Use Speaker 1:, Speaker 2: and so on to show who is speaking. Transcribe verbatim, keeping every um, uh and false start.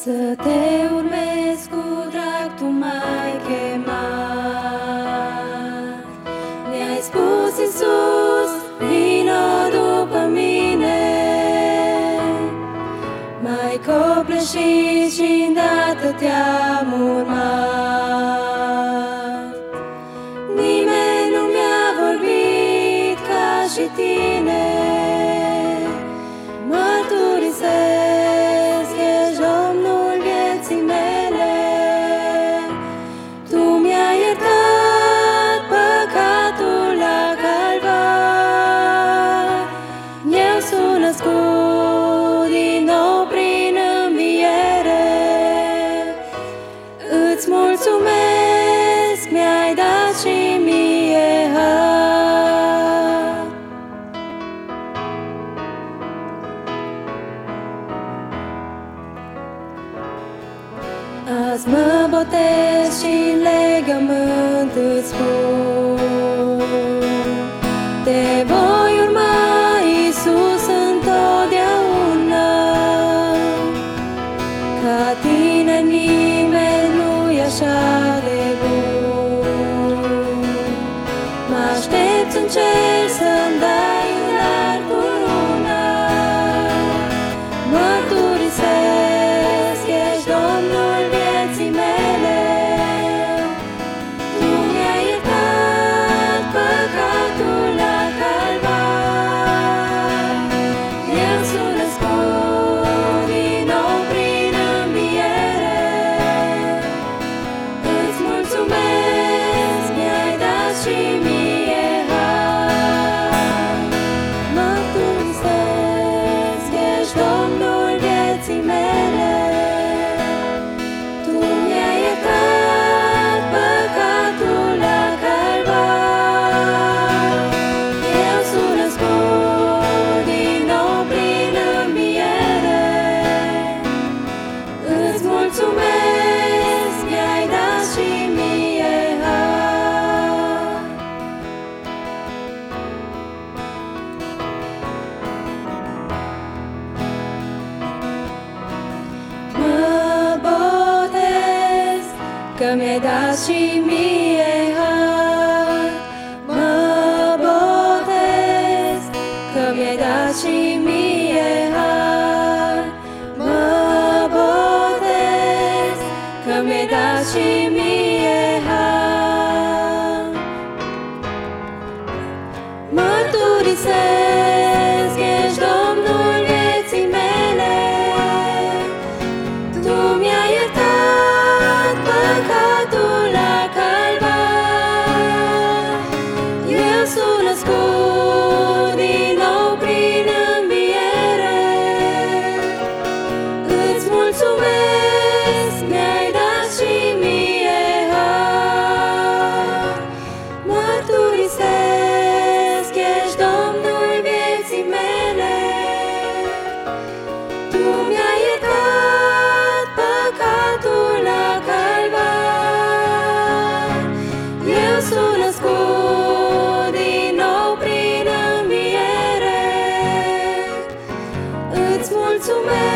Speaker 1: Să te urmez cu drag, tu m-ai chemat. Mi-ai spus, Iisus, vino după mine. M-ai copleșit și îndată te-am urmat. Nimeni nu mi-a vorbit ca și tine. Mărturisesc, ești Domnul vieții mele. Tu mi-ai iertat păcatul la calvar. Eu sunt născut din nou prin înviere. Îți mulțumesc, mi-ai dat și mie har. Azi mă botez și în legământ îți spun: te voi urma, Iisus, întotdeauna. Ca tine nimeni nu-i așa de bun. Mă aștept în cer să-mi dai înalt coruna. Mărturisesc, ești Domnul vieții mele. Tu mi-ai iertat păcatul la calvar. Eu sunt născut din nou prin înviere. Îți mulțumesc, mi-ai dat și mie har. Mărturisesc, ești Domnul vieții mele. Tu mi-ai iertat păcatul la calvar. Eu sunt născut din nou prin înviere. Îți mulțumesc, mi-ai dat și mie har. Mă botez, că mi-ai dat și mie har. Mă botez, că mi-ai dat și mie har. Mă botez, că mi-ai dat și mie har. Mărturisesc, ești Domnul vieții mele. Tu mi-ai iertat păcatul la calvar. Eu sunt născut din nou prin înviere. Îți mulțumesc, mi-ai dat și mie har. Mărturisesc, ești Domnul vieții mele. Tu mi-ai iertat păcatul la calvar. Eu sunt născut din nou prin înviere. Îți mulțumesc.